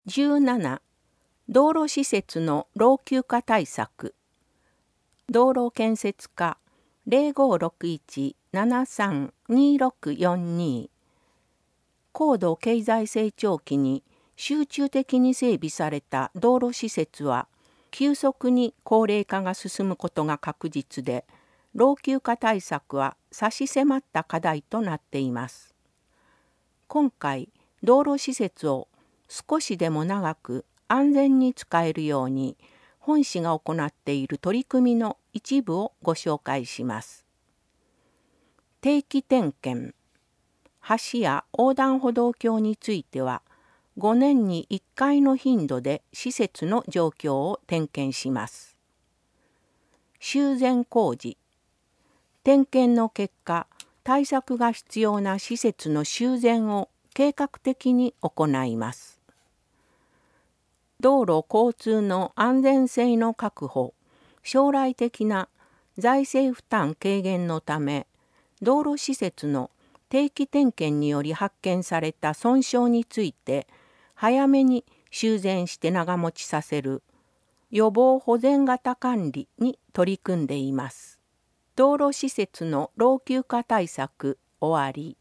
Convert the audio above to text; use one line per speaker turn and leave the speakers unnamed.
17、道路施設の老朽化対策。道路建設課0561-732642。高度経済成長期に集中的に整備された道路施設は、急速に高齢化が進むことが確実で、老朽化対策は差し迫った課題となっています。今回、道路施設を少しでも長く安全に使えるように本市が行っている取り組みの一部をご紹介します。定期点検。橋や横断歩道橋については5年に1回の頻度で施設の状況を点検します。修繕工事。点検の結果、対策が必要な施設の修繕を計画的に行います。道路交通の安全性の確保、将来的な財政負担軽減のため、道路施設の定期点検により発見された損傷について、早めに修繕して長持ちさせる予防保全型管理に取り組んでいます。道路施設の老朽化対策終わり。